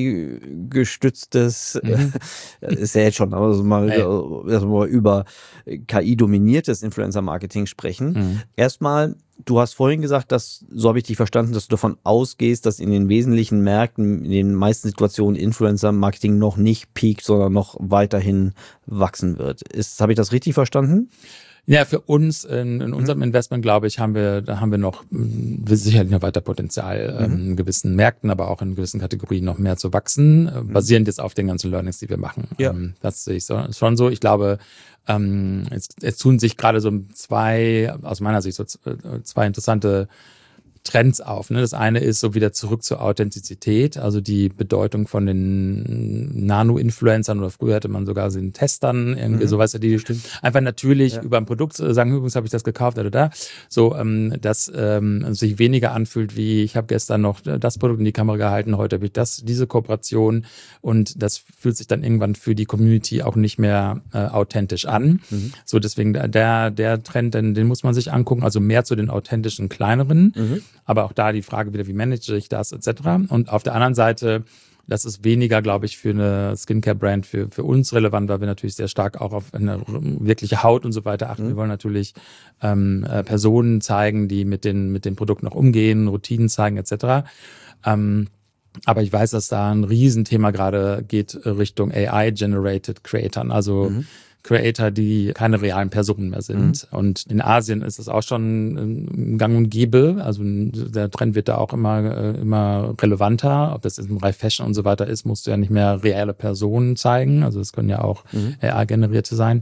I-gestütztes, Mhm. äh, ist ja jetzt schon, aber also mal, Ey. also mal über K I-dominiertes Influencer-Marketing sprechen. Mhm. Erstmal, du hast vorhin gesagt, dass, so habe ich dich verstanden, dass du davon ausgehst, dass in den wesentlichen Märkten, in den meisten Situationen Influencer-Marketing noch nicht peakt, sondern noch weiterhin wachsen wird. Ist, habe ich das richtig verstanden? Ja, für uns in, in unserem Investment, glaube ich, haben wir, da haben wir noch mh, sicherlich noch weiter Potenzial, ähm, in gewissen Märkten, aber auch in gewissen Kategorien noch mehr zu wachsen, äh, basierend jetzt auf den ganzen Learnings, die wir machen. Ja. Ähm, das sehe ich so, schon so. Ich glaube, ähm, es, es tun sich gerade so zwei, aus meiner Sicht, so z- äh, zwei interessante Trends auf. Ne? Das eine ist so wieder zurück zur Authentizität, also die Bedeutung von den Nano-Influencern, oder früher hatte man sogar den Testern, irgendwie Mhm. so, weißt du, die einfach natürlich Ja. über ein Produkt äh, sagen, übrigens habe ich das gekauft oder da, so, ähm, dass ähm, sich weniger anfühlt wie, ich habe gestern noch das Produkt in die Kamera gehalten, heute habe ich das, diese Kooperation, und das fühlt sich dann irgendwann für die Community auch nicht mehr äh, authentisch an. Mhm. So, deswegen der, der Trend, den, den muss man sich angucken, also mehr zu den authentischen, kleineren. Mhm. Aber auch da die Frage wieder, wie manage ich das, et cetera. Und auf der anderen Seite, das ist weniger, glaube ich, für eine Skincare-Brand für, für uns relevant, weil wir natürlich sehr stark auch auf eine wirkliche Haut und so weiter achten. Mhm. Wir wollen natürlich ähm, äh, Personen zeigen, die mit den, mit den Produkten auch umgehen, Routinen zeigen, et cetera. Ähm, aber ich weiß, dass da ein Riesenthema gerade geht Richtung A I-generated Creatoren, also Mhm. Creator, die keine realen Personen mehr sind. Mhm. Und in Asien ist das auch schon gang und gäbe. Also der Trend wird da auch immer, immer relevanter. Ob das jetzt im Bereich Fashion und so weiter ist, musst du ja nicht mehr reale Personen zeigen. Also es können ja auch Mhm. A I-generierte sein.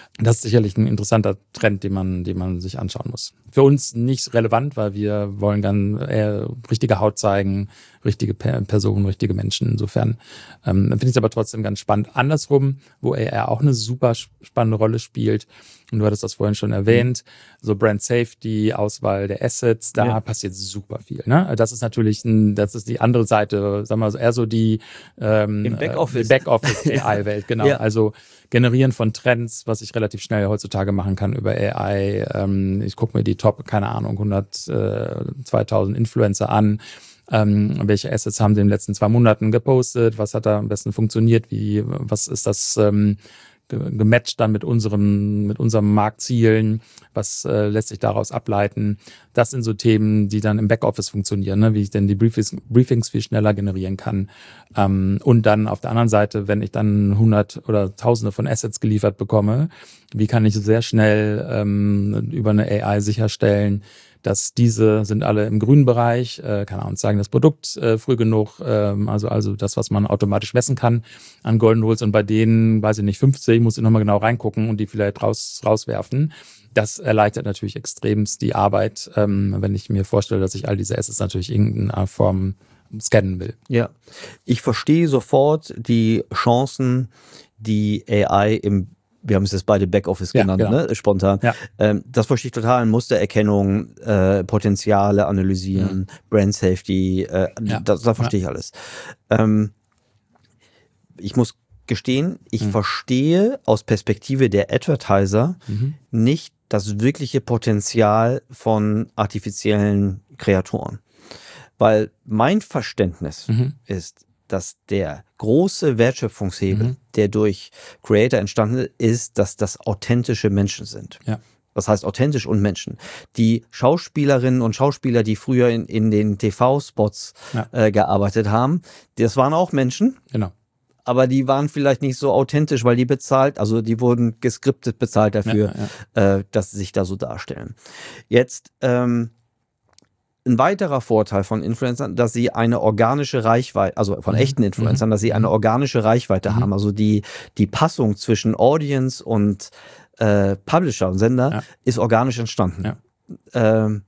Das ist sicherlich ein interessanter Trend, den man, den man sich anschauen muss. Für uns nicht relevant, weil wir wollen dann eher richtige Haut zeigen, richtige Personen, richtige Menschen. Insofern ähm, finde ich es aber trotzdem ganz spannend. Andersrum, wo A R auch eine super spannende Rolle spielt, und du hattest das vorhin schon erwähnt, so Brand Safety, Auswahl der Assets, da ja. passiert super viel. Ne? Das ist natürlich, ein, das ist die andere Seite, sagen wir mal, eher so die ähm, Im Backoffice, Backoffice-A I-Welt, genau. Ja. Also Generieren von Trends, was ich relativ schnell heutzutage machen kann über A I. Ähm, ich gucke mir die Top, keine Ahnung, hundert, äh, zweitausend Influencer an. Ähm, welche Assets haben sie in den letzten zwei Monaten gepostet? Was hat da am besten funktioniert? Wie, was ist das ähm, gematcht dann mit unseren, mit unseren Marktzielen? Was äh, lässt sich daraus ableiten? Das sind so Themen, die dann im Backoffice funktionieren, ne? Wie ich denn die Briefings, Briefings viel schneller generieren kann. Ähm, und dann auf der anderen Seite, wenn ich dann hundert oder tausende von Assets geliefert bekomme, wie kann ich sehr schnell ähm, über eine A I sicherstellen, dass diese sind alle im grünen Bereich, äh, keine Ahnung, zeigen das Produkt äh, früh genug, ähm, also also das, was man automatisch messen kann an Golden Rules, und bei denen, weiß ich nicht, fünfzig, muss ich nochmal genau reingucken und die vielleicht raus rauswerfen. Das erleichtert natürlich extremst die Arbeit, ähm, wenn ich mir vorstelle, dass ich all diese Assets natürlich in irgendeiner Form scannen will. Ja, ich verstehe sofort die Chancen, die A I im wir haben es jetzt beide Backoffice ja, genannt, genau. ne? Spontan. Ja. Ähm, das verstehe ich total. Mustererkennung, äh, Potenziale analysieren, mhm. Brand Safety, äh, ja. das, das verstehe ja. ich alles. Ähm, ich muss gestehen, ich mhm. verstehe aus Perspektive der Advertiser mhm. nicht das wirkliche Potenzial von artifiziellen Kreatoren. Weil mein Verständnis mhm. ist, dass der große Wertschöpfungshebel, mhm. der durch Creator entstanden ist, dass das authentische Menschen sind. Ja. Das heißt authentisch und Menschen. Die Schauspielerinnen und Schauspieler, die früher in, in den T V-Spots ja. äh, gearbeitet haben, das waren auch Menschen. Genau. Aber die waren vielleicht nicht so authentisch, weil die bezahlt, also die wurden geskriptet bezahlt dafür, ja, ja. Äh, dass sie sich da so darstellen. Jetzt ähm, ein weiterer Vorteil von Influencern, dass sie eine organische Reichweite, also von mhm. echten Influencern, dass sie eine organische Reichweite mhm. haben. Also die, die Passung zwischen Audience und äh, Publisher und Sender ja. ist organisch entstanden. Ja. Ähm,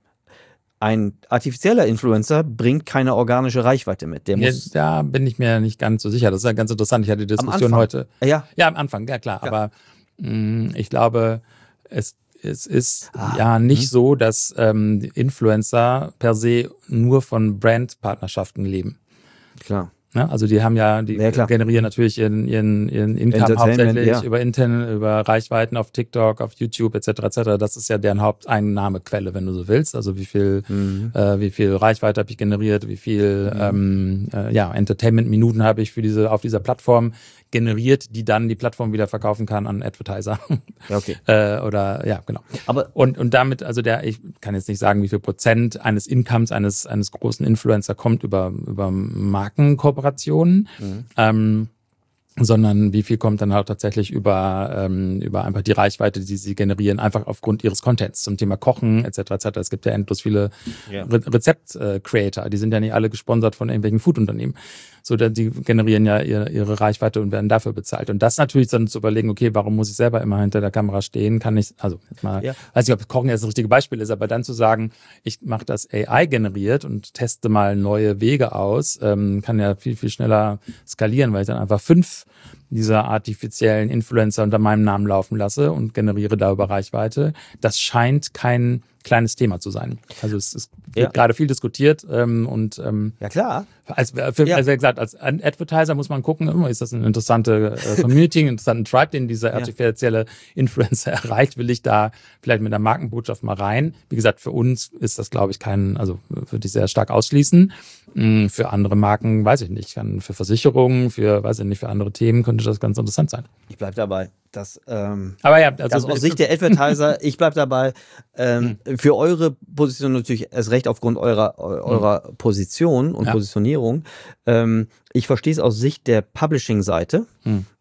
ein artifizieller Influencer bringt keine organische Reichweite mit. Der muss ja, da bin ich mir nicht ganz so sicher. Das ist ja ganz interessant. Ich hatte die Diskussion heute. Ja. ja, am Anfang, ja klar. Ja. Aber mh, ich glaube, es Es ist ah, ja nicht mh. so, dass ähm, Influencer per se nur von Brandpartnerschaften leben. Klar. Ne? Also die haben ja, die ja, generieren natürlich ihren, ihren, ihren Income hauptsächlich ja. über Inten, über Reichweiten auf TikTok, auf YouTube et cetera et cetera. Das ist ja deren Haupteinnahmequelle, wenn du so willst. Also wie viel, mhm. äh, wie viel Reichweite habe ich generiert, wie viel mhm. ähm, äh, ja, Entertainment-Minuten habe ich für diese auf dieser Plattform generiert, die dann die Plattform wieder verkaufen kann an Advertiser. Ja, okay. äh, oder ja, genau. Aber und und damit, also der, ich kann jetzt nicht sagen, wie viel Prozent eines Incomes eines eines großen Influencer kommt über über Markenkooperationen. Mhm. Ähm, sondern wie viel kommt dann halt tatsächlich über ähm, über einfach die Reichweite, die sie generieren, einfach aufgrund ihres Contents zum Thema Kochen et cetera et cetera. Es gibt ja endlos viele ja. Re- Rezept-Creator, die sind ja nicht alle gesponsert von irgendwelchen Food-Unternehmen. So, die generieren ja ihre, ihre Reichweite und werden dafür bezahlt. Und das natürlich dann zu überlegen, okay, warum muss ich selber immer hinter der Kamera stehen, kann ich, also jetzt mal, ja. weiß nicht, ob Kochen jetzt das richtige Beispiel ist, aber dann zu sagen, ich mache das A I generiert und teste mal neue Wege aus, ähm, kann ja viel, viel schneller skalieren, weil ich dann einfach fünf dieser artifiziellen Influencer unter meinem Namen laufen lasse und generiere darüber Reichweite. Das scheint kein kleines Thema zu sein. Also es, es wird ja. gerade viel diskutiert ähm, und ähm, ja klar. Als, für, ja. also gesagt, als Advertiser muss man gucken, ist das eine interessante äh, Community, ein interessanter Tribe, den dieser artifizielle ja. Influencer erreicht, will ich da vielleicht mit einer Markenbotschaft mal rein. Wie gesagt, für uns ist das, glaube ich, kein, also würde ich sehr stark ausschließen. Für andere Marken, weiß ich nicht, für Versicherungen, für, weiß ich nicht, für andere Themen könnte das ganz interessant sein. Ich bleibe dabei. Das, ähm, Aber ja, also das aus Sicht der Advertiser, ich bleibe dabei, ähm, hm. für eure Position natürlich erst recht aufgrund eurer, eurer hm. Position und ja. Positionierung. Ähm, ich verstehe es aus Sicht der Publishing-Seite. Hm.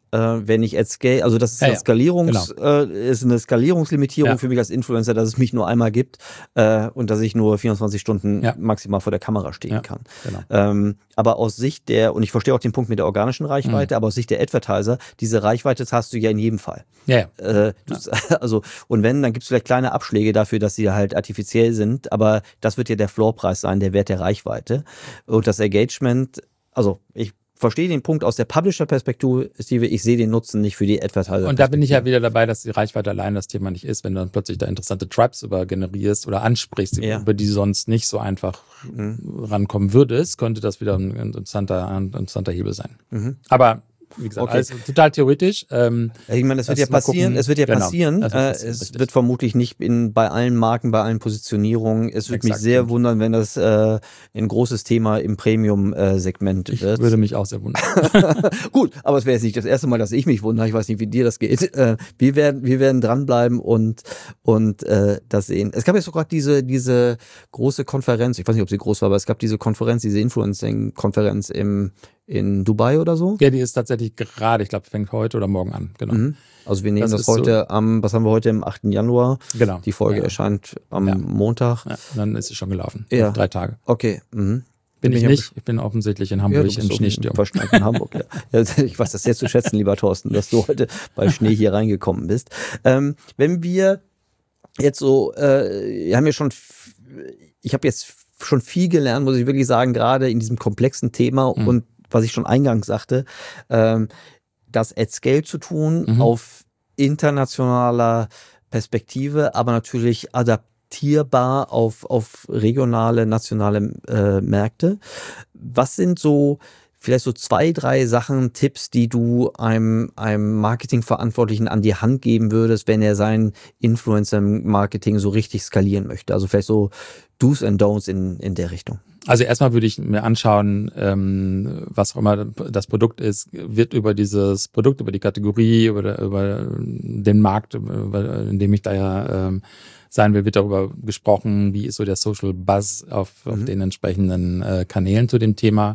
äh, wenn ich at scale, also das ist, ja, eine, ja. Skalierungs, Genau. äh, ist eine Skalierungslimitierung Ja. für mich als Influencer, dass es mich nur einmal gibt äh, und dass ich nur vierundzwanzig Stunden Ja. maximal vor der Kamera stehen Ja, kann. genau. Ähm, aber aus Sicht der, und ich verstehe auch den Punkt mit der organischen Reichweite, Mhm. aber aus Sicht der Advertiser, diese Reichweite hast du ja in jedem Fall. Ja, ja. Äh, du, also, und wenn, dann gibt es vielleicht kleine Abschläge dafür, dass sie halt artifiziell sind, aber das wird ja der Floorpreis sein, der Wert der Reichweite. Und das Engagement, also ich verstehe den Punkt aus der Publisher-Perspektive, Steve, ich sehe den Nutzen nicht für die Advertiser. Und da bin ich ja wieder dabei, dass die Reichweite allein das Thema nicht ist, wenn du dann plötzlich da interessante Tribes über generierst oder ansprichst, Ja. über die sonst nicht so einfach Mhm. rankommen würdest, könnte das wieder ein interessanter, ein interessanter Hebel sein. Mhm. Aber wie gesagt, Okay. alles total theoretisch. Ähm, Ich meine, es wird Lass ja mal passieren, gucken. es wird ja Genau, passieren. das wird Äh, passieren, es richtig. wird vermutlich nicht in, bei allen Marken, bei allen Positionierungen. Es würde mich Exakt, sehr stimmt. wundern, wenn das äh, ein großes Thema im Premium-Segment ich wird. würde mich auch sehr wundern. Gut, aber es wäre jetzt nicht das erste Mal, dass ich mich wundere. Ich weiß nicht, wie dir das geht. Äh, wir werden, wir werden dranbleiben und und äh, das sehen. Es gab jetzt sogar diese diese große Konferenz. Ich weiß nicht, ob sie groß war, aber es gab diese Konferenz, diese Influencing-Konferenz im in Dubai oder so. Ja, die ist tatsächlich gerade, ich glaube, fängt heute oder morgen an. Genau. Mhm. Also wir nehmen Das das, ist heute am, was haben wir heute, am achten Januar. Genau. Die Folge ja. erscheint am Ja. Montag. Ja, dann ist sie schon gelaufen. Ja. Auf drei Tage. Okay. Mhm. Bin ich ja nicht. Ich bin offensichtlich in Ja, Hamburg du bist im oben Schneesturm. Verschneit in Hamburg, ja. Ja, ich weiß das sehr zu schätzen, lieber Thorsten, dass du heute bei Schnee hier reingekommen bist. Ähm, wenn wir jetzt so, äh, wir haben ja schon, f- ich habe jetzt schon viel gelernt, muss ich wirklich sagen, gerade in diesem komplexen Thema Mhm. und was ich schon eingangs sagte, ähm, das at scale zu tun Mhm. auf internationaler Perspektive, aber natürlich adaptierbar auf, auf regionale, nationale äh, Märkte. Was sind so vielleicht so zwei, drei Sachen, Tipps, die du einem, einem Marketingverantwortlichen an die Hand geben würdest, wenn er sein Influencer-Marketing so richtig skalieren möchte? Also vielleicht so Do's and Don'ts in, in der Richtung. Also erstmal würde ich mir anschauen, ähm, was auch immer das Produkt ist, wird über dieses Produkt, über die Kategorie, über, über den Markt, über, in dem ich da ja ähm, sein will, wird darüber gesprochen, wie ist so der Social Buzz auf, Mhm. auf den entsprechenden äh, Kanälen zu dem Thema.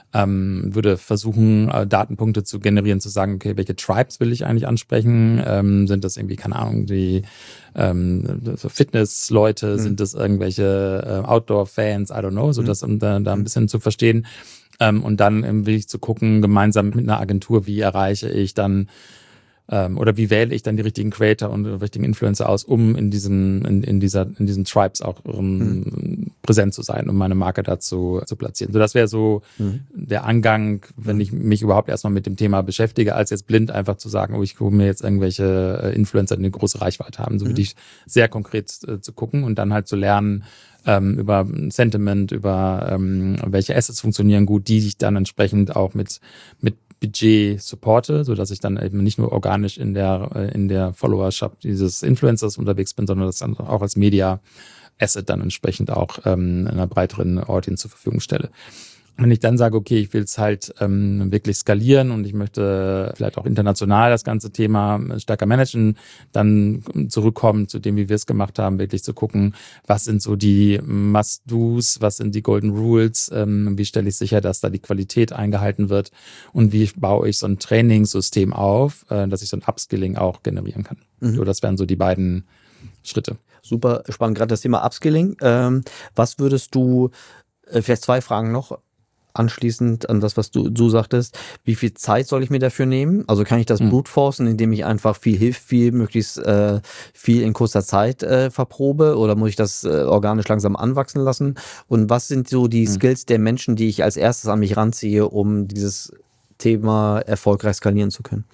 Ähm, würde versuchen, äh, Datenpunkte zu generieren, zu sagen, okay, welche Tribes will ich eigentlich ansprechen? Ähm, sind das irgendwie, keine Ahnung, die ähm, so Fitness-Leute? Mhm. Sind das irgendwelche äh, Outdoor-Fans? I don't know, so Mhm. das, um da, da ein bisschen zu verstehen. Ähm, und dann ähm, will ich zu gucken, gemeinsam mit einer Agentur, wie erreiche ich dann ähm, oder wie wähle ich dann die richtigen Creator und die richtigen Influencer aus, um in diesen, in, in dieser, in diesen Tribes auch ähm, Mhm. präsent zu sein, um meine Marke dazu zu platzieren. So, das wäre so Mhm. der Angang, wenn ich mich überhaupt erstmal mit dem Thema beschäftige, als jetzt blind einfach zu sagen, oh, ich hole mir jetzt irgendwelche äh, Influencer, die eine große Reichweite haben. So Mhm. würde ich sehr konkret äh, zu gucken und dann halt zu lernen, ähm, über Sentiment, über ähm, welche Assets funktionieren gut, die ich dann entsprechend auch mit, mit Budget supporte, so dass ich dann eben nicht nur organisch in der äh, in der Followerschaft dieses Influencers unterwegs bin, sondern das dann auch als Media Asset dann entsprechend auch ähm, einer breiteren Audience zur Verfügung stelle. Wenn ich dann sage, okay, ich will es halt ähm, wirklich skalieren und ich möchte vielleicht auch international das ganze Thema stärker managen, dann zurückkommen zu dem, wie wir es gemacht haben, wirklich zu gucken, was sind so die Must-Dos, was sind die Golden Rules, ähm, wie stelle ich sicher, dass da die Qualität eingehalten wird und wie baue ich so ein Trainingssystem auf, äh, dass ich so ein Upskilling auch generieren kann. Mhm. So, das wären so die beiden Schritte. Super spannend, gerade das Thema Upskilling. Ähm, was würdest du, äh, vielleicht zwei Fragen noch, anschließend an das, was du, du sagtest, wie viel Zeit soll ich mir dafür nehmen? Also kann ich das Mhm. brute forcen, indem ich einfach viel Hilfe, viel, möglichst äh, viel in kurzer Zeit äh, verprobe, oder muss ich das äh, organisch langsam anwachsen lassen? Und was sind so die Mhm. Skills der Menschen, die ich als erstes an mich ranziehe, um dieses Thema erfolgreich skalieren zu können?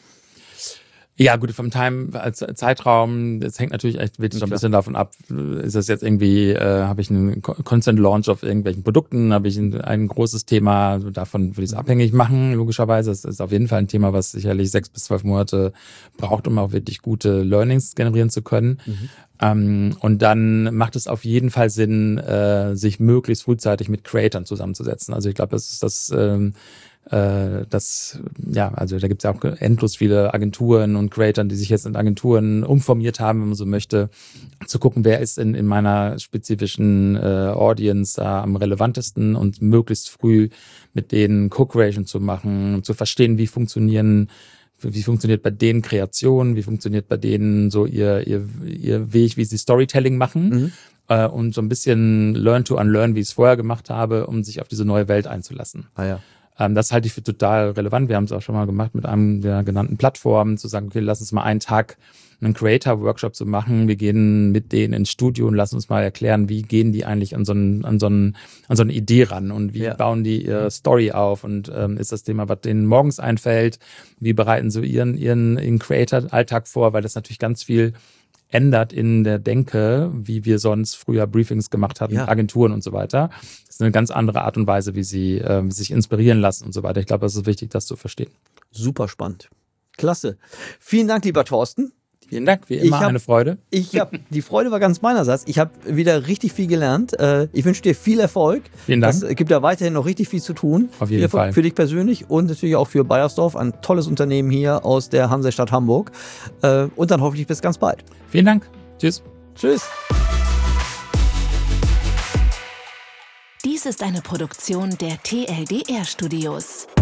Ja, gut, vom Time als Zeitraum, das hängt natürlich echt wirklich so ein Klar. bisschen davon ab, ist das jetzt irgendwie, äh, habe ich einen Constant Launch auf irgendwelchen Produkten, habe ich ein, ein großes Thema, davon würde ich es abhängig machen, logischerweise. Das ist auf jeden Fall ein Thema, was sicherlich sechs bis zwölf Monate braucht, um auch wirklich gute Learnings generieren zu können. Mhm. Ähm, und dann macht es auf jeden Fall Sinn, äh, sich möglichst frühzeitig mit Creatern zusammenzusetzen. Also ich glaube, das ist das, ähm, äh, das, ja, also da gibt es ja auch endlos viele Agenturen und Creatoren, die sich jetzt in Agenturen umformiert haben, wenn man so möchte, zu gucken, wer ist in, in meiner spezifischen äh, Audience da am relevantesten und möglichst früh mit denen Co-Creation zu machen, zu verstehen, wie funktionieren wie funktioniert bei denen Kreation, wie funktioniert bei denen so ihr, ihr, ihr Weg, wie sie Storytelling machen. Mhm. Äh, und so ein bisschen Learn to Unlearn, wie ich es vorher gemacht habe, um sich auf diese neue Welt einzulassen. Ah ja. Ähm, das halte ich für total relevant. Wir haben es auch schon mal gemacht mit einem der genannten Plattformen, zu sagen, okay, lass uns mal einen Tag einen Creator-Workshop zu machen. Wir gehen mit denen ins Studio und lassen uns mal erklären, wie gehen die eigentlich an so, einen, an so, einen, an so eine Idee ran und wie ja. bauen die ihre Story auf und ähm, ist das Thema, was denen morgens einfällt, wie bereiten sie ihren, ihren, ihren Creator-Alltag vor, weil das natürlich ganz viel ändert in der Denke, wie wir sonst früher Briefings gemacht hatten, ja. Agenturen und so weiter. Das ist eine ganz andere Art und Weise, wie sie äh, sich inspirieren lassen und so weiter. Ich glaube, das ist wichtig, das zu verstehen. Super spannend. Klasse. Vielen Dank, lieber Thorsten. Vielen Dank, wie immer hab, eine Freude. Ich hab, die Freude war ganz meinerseits. Ich habe wieder richtig viel gelernt. Ich wünsche dir viel Erfolg. Vielen Dank. Es gibt da weiterhin noch richtig viel zu tun. Auf jeden für, Fall. Für dich persönlich und natürlich auch für Beiersdorf, ein tolles Unternehmen hier aus der Hansestadt Hamburg. Und dann hoffentlich bis ganz bald. Vielen Dank. Tschüss. Tschüss. Dies ist eine Produktion der T L D R Studios.